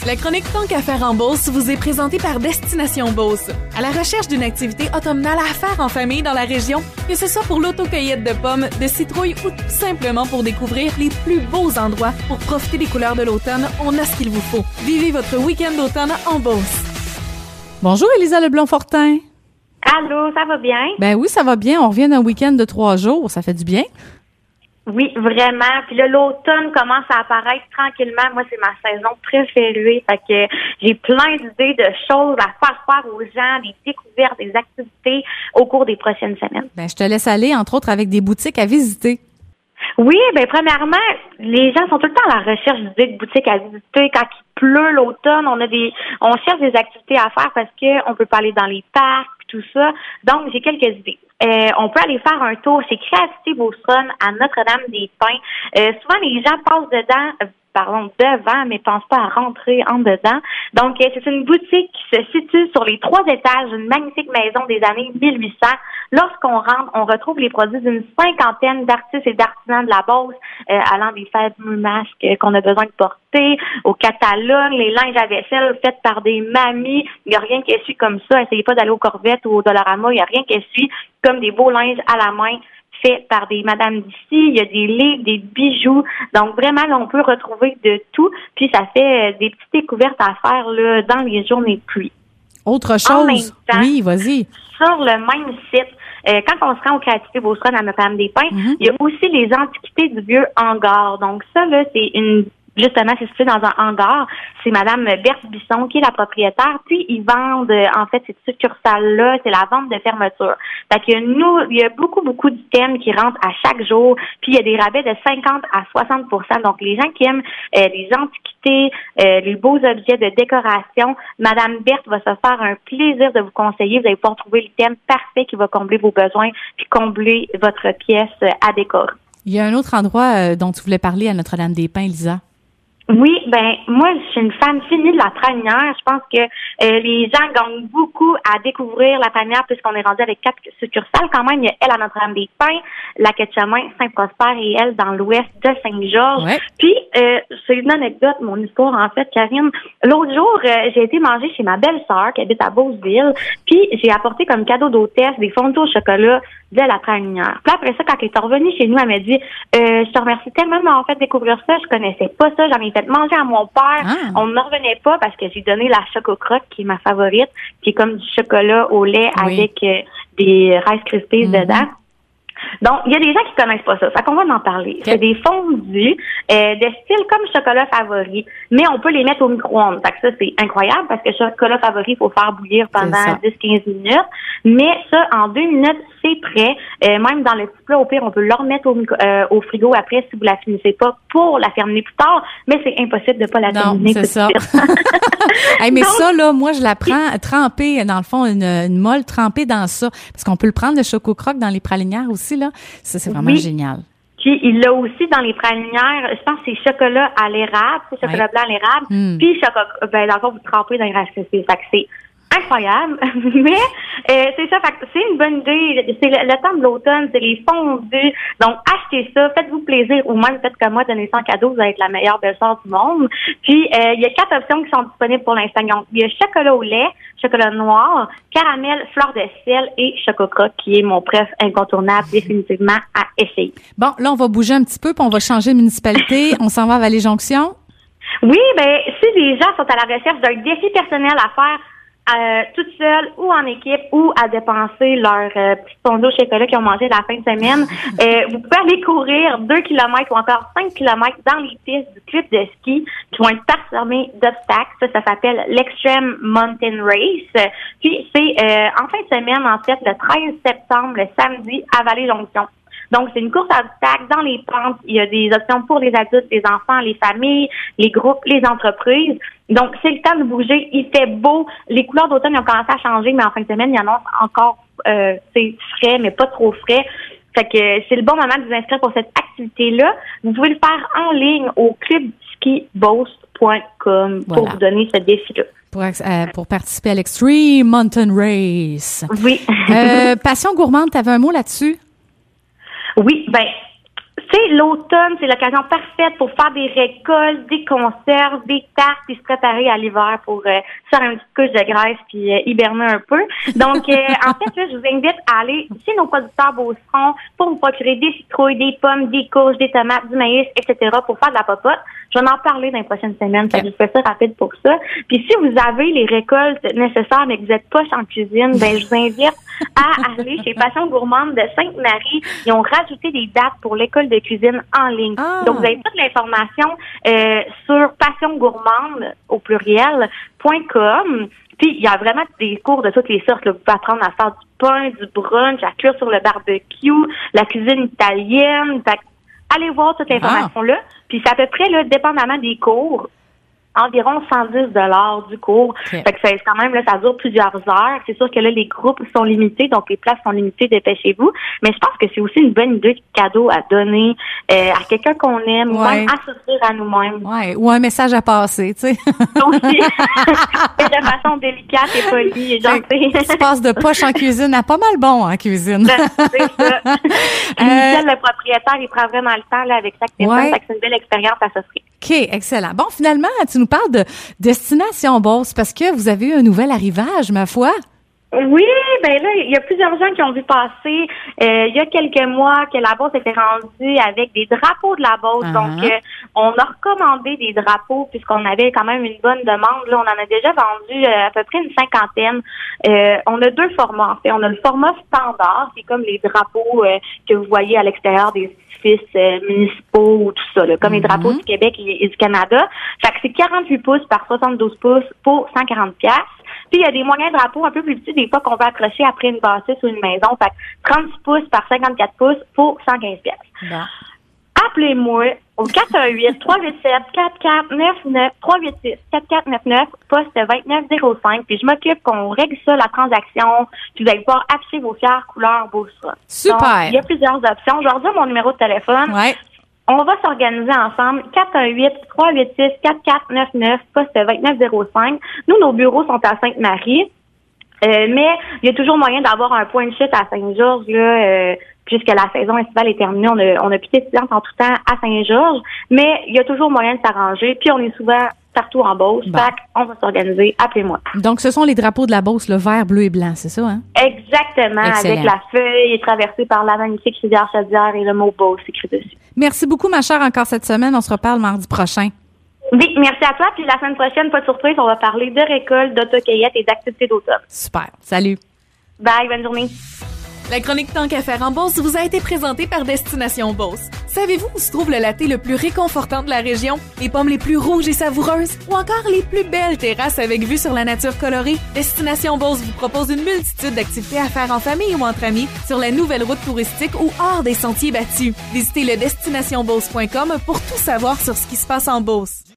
La chronique Tant qu'à faire en Beauce vous est présentée par Destination Beauce. À la recherche d'une activité automnale à faire en famille dans la région, que ce soit pour l'autocueillette de pommes, de citrouilles ou tout simplement pour découvrir les plus beaux endroits pour profiter des couleurs de l'automne, on a ce qu'il vous faut. Vivez votre week-end d'automne en Beauce. Bonjour Élisa Leblanc-Fortin. Allô, ça va bien? Ben oui, ça va bien. On revient d'un week-end de 3 jours. Ça fait du bien. Oui, vraiment. Puis là, l'automne commence à apparaître tranquillement. Moi, c'est ma saison préférée. Fait que j'ai plein d'idées de choses à faire aux gens, des découvertes, des activités au cours des prochaines semaines. Ben, je te laisse aller, entre autres, avec des boutiques à visiter. Oui, ben premièrement, les gens sont tout le temps à la recherche d'idées de boutiques à visiter. Quand il pleut l'automne, on cherche des activités à faire parce que on peut pas aller dans les parcs et tout ça. Donc, j'ai quelques idées. On peut aller faire un tour chez Créativité Beauceronne à Notre-Dame-des-Pins. Souvent, les gens passent devant, mais pensent pas à rentrer en dedans. Donc, c'est une boutique qui se situe sur les 3 étages d'une magnifique maison des années 1800. Lorsqu'on rentre, on retrouve les produits d'une 50aine d'artistes et d'artisans de la Beauce, allant des fameux masques qu'on a besoin de porter, au catalogue, les linges à vaisselle faits par des mamies. Il n'y a rien qui suit comme ça. Essayez pas d'aller au Corvette ou au Dollarama. Il n'y a rien qui suit comme des beaux linges à la main fait par des madames d'ici. Il y a des livres, des bijoux. Donc, vraiment, là, on peut retrouver de tout. Puis, ça fait des petites découvertes à faire là, dans les journées de pluie. Autre chose? En même temps, oui, vas-y. Sur le même site, quand on se rend au Créativité Beauceronne à Notre-Dame-des-Pins, il y a aussi les antiquités du vieux hangar. Donc, ça, là, justement, c'est situé dans un hangar. C'est Madame Berthe Bisson qui est la propriétaire. Puis, ils vendent, en fait, cette succursale-là, c'est la vente de fermeture. Fait que il y a beaucoup d'items qui rentrent à chaque jour. Puis, il y a des rabais de 50 à 60%. Donc, les gens qui aiment les antiquités, les beaux objets de décoration, Madame Berthe va se faire un plaisir de vous conseiller. Vous allez pouvoir trouver l'item parfait qui va combler vos besoins puis combler votre pièce à décorer. Il y a un autre endroit dont tu voulais parler à Notre-Dame-des-Pins, Lisa. Oui, ben moi, je suis une fan finie de la Pralinière. Je pense que les gens gagnent beaucoup à découvrir la Pralinière puisqu'on est rendu avec 4 succursales. Quand même, il y a elle à Notre-Dame-des-Pins, la Quai-de-Chemin, Saint-Prosper et elle dans l'ouest de Saint-Georges. Ouais. Puis, c'est une anecdote, mon histoire, en fait, Karine. L'autre jour, j'ai été manger chez ma belle-sœur qui habite à Beauceville. Puis, j'ai apporté comme cadeau d'hôtesse des fondus au chocolat de la Pralinière. Puis après ça, quand elle est revenue chez nous, elle m'a dit je te remercie tellement de m'avoir fait découvrir ça. Je connaissais pas ça. J'en ai fait manger à mon père. On ne revenait pas parce que j'ai donné la Choco-Croque, qui est ma favorite, qui est comme du chocolat au lait avec des Rice Krispies dedans. Donc, il y a des gens qui connaissent pas ça. Fait qu'on va en parler. C'est des fondus de style comme chocolat favori, mais on peut les mettre au micro-ondes. Fait que ça, c'est incroyable parce que chocolat favori, il faut faire bouillir pendant 10-15 minutes. Mais ça, en 2 minutes, c'est prêt. Même dans le petit plat, au pire, on peut le remettre au frigo après si vous la finissez pas pour la terminer plus tard. Mais c'est impossible de pas la terminer tout de suite. Hey, mais donc, ça, là, moi, je la prends trempée, dans le fond, une molle trempée dans ça. Parce qu'on peut le prendre, le Choco-Croque, dans les pralinières aussi, là. Ça, c'est vraiment génial. Puis, il l'a aussi dans les pralinières. Je pense que c'est chocolat à l'érable, c'est chocolat blanc à l'érable. Puis, dans le fond, vous trempez dans les Rice Krispies. Fait que c'est incroyable. Mais, c'est ça. Fait que c'est une bonne idée. C'est le temps de l'automne, c'est les fondus. Donc, achetez ça, faites-vous plaisir. Ou même, faites comme moi, donnez ça en cadeau, vous allez être la meilleure belle-sœur du monde. Puis, il y a 4 options qui sont disponibles pour l'instant. Donc, il y a chocolat au lait, chocolat noir, caramel, fleur de sel et Choco-Croque, qui est mon préf incontournable définitivement à essayer. Bon, là, on va bouger un petit peu, puis on va changer de municipalité. On s'en va à Vallée-Jonction? Oui, ben si les gens sont à la recherche d'un défi personnel à faire toute seule ou en équipe ou à dépenser leur petit fondue au chocolat qu'ils ont mangé la fin de semaine, vous pouvez aller courir 2 km ou encore 5 km dans les pistes du club de ski qui vont être parsemées d'obstacles. Ça s'appelle l'Extreme Mountain Race. Puis c'est en fin de semaine, en fait, le 13 septembre, le samedi, à Vallée-Jonction. Donc, c'est une course à obstacles dans les pentes. Il y a des options pour les adultes, les enfants, les familles, les groupes, les entreprises. Donc, c'est le temps de bouger. Il fait beau. Les couleurs d'automne ont commencé à changer, mais en fin de semaine, il y en a encore c'est frais, mais pas trop frais. Fait que c'est le bon moment de vous inscrire pour cette activité-là. Vous pouvez le faire en ligne au clubskibeauce.com pour vous donner ce défi-là. Pour participer à l'Extreme Mountain Race. Oui. Passion gourmande, tu avais un mot là-dessus? Oui, ben, Tu sais, l'automne, c'est l'occasion parfaite pour faire des récoltes, des conserves, des tartes, puis se préparer à l'hiver pour faire une petite couche de graisse puis hiberner un peu. Donc, en fait, là, je vous invite à aller chez nos producteurs Beauceron pour vous procurer des citrouilles, des pommes, des courges, des tomates, du maïs, etc. pour faire de la popote. Je vais en parler dans les prochaines semaines. Ça, je fais ça rapide pour ça. Puis si vous avez les récoltes nécessaires mais que vous êtes poche en cuisine, ben je vous invite à aller chez Passion Gourmande de Sainte-Marie. Ils ont rajouté des dates pour l'école de cuisine en ligne. Donc, vous avez toute l'information sur Passion Gourmande au pluriel.com. Puis, il y a vraiment des cours de toutes les sortes. Là. Vous pouvez apprendre à faire du pain, du brunch, à cuire sur le barbecue, la cuisine italienne. Fait, allez voir toute l'information là. Puis, c'est à peu près, là, dépendamment des cours, environ 110 $ du cours. Okay. Fait que c'est quand même, là, ça dure plusieurs heures. C'est sûr que là, les groupes sont limités, donc les places sont limitées, dépêchez-vous. Mais je pense que c'est aussi une bonne idée de cadeau à donner à quelqu'un qu'on aime, ou même à s'offrir à nous-mêmes. Ouais, ou un message à passer, tu sais. Aussi. De façon délicate et polie et gentille. Tu passes de poche en cuisine à pas mal bon en cuisine. C'est ça. Michel, le propriétaire, il prend vraiment le temps là, avec chaque personne. Fait que c'est une belle expérience à s'offrir. OK, excellent. Bon, finalement, tu nous parles de Destination Beauce parce que vous avez eu un nouvel arrivage, ma foi. Oui, ben là, il y a plusieurs gens qui ont vu passer il y a quelques mois que la Beauce était rendue avec des drapeaux de la Beauce. Donc, on a recommandé des drapeaux puisqu'on avait quand même une bonne demande. Là, on en a déjà vendu à peu près une 50aine. On a 2 formats, en fait. On a le format standard, c'est comme les drapeaux que vous voyez à l'extérieur des édifices municipaux ou tout ça, là, comme les drapeaux du Québec et du Canada. Fait que c'est 48 pouces par 72 pouces pour 140$. Puis, il y a des moyens drapeaux un peu plus petits, des fois, qu'on peut accrocher après une bâtisse ou une maison. Fait que 36 pouces par 54 pouces pour 115$. Bon. Appelez-moi au 418-387-4499, 386-4499, poste 2905. Puis, je m'occupe qu'on règle ça, la transaction. Puis, vous allez pouvoir afficher vos fières couleurs Beauceron. Super. Donc, il y a plusieurs options. Je vais redire mon numéro de téléphone. Ouais. On va s'organiser ensemble. 418-386-4499, poste 2905. Nous, nos bureaux sont à Sainte-Marie. Mais il y a toujours moyen d'avoir un point de chute à Saint-Georges, là, puisque la saison estivale est terminée. On a plus d'étudiants en tout temps à Saint-Georges. Mais il y a toujours moyen de s'arranger. Puis on est souvent partout en Beauce. Fait qu'on va s'organiser. Appelez-moi. Donc, ce sont les drapeaux de la Beauce, le vert, bleu et blanc, c'est ça, hein? Exactement. Excellent. Avec la feuille est traversée par la magnifique rivière Chaudière et le mot Beauce écrit dessus. Merci beaucoup, ma chère, encore cette semaine. On se reparle mardi prochain. Oui, merci à toi. Puis la semaine prochaine, pas de surprise, on va parler de récolte, d'autocueillette et d'activités d'automne. Super. Salut. Bye, bonne journée. La chronique Tant qu'à faire en Beauce vous a été présentée par Destination Beauce. Savez-vous où se trouve le latte le plus réconfortant de la région? Les pommes les plus rouges et savoureuses? Ou encore les plus belles terrasses avec vue sur la nature colorée? Destination Beauce vous propose une multitude d'activités à faire en famille ou entre amis sur la nouvelle route touristique ou hors des sentiers battus. Visitez le destinationbeauce.com pour tout savoir sur ce qui se passe en Beauce.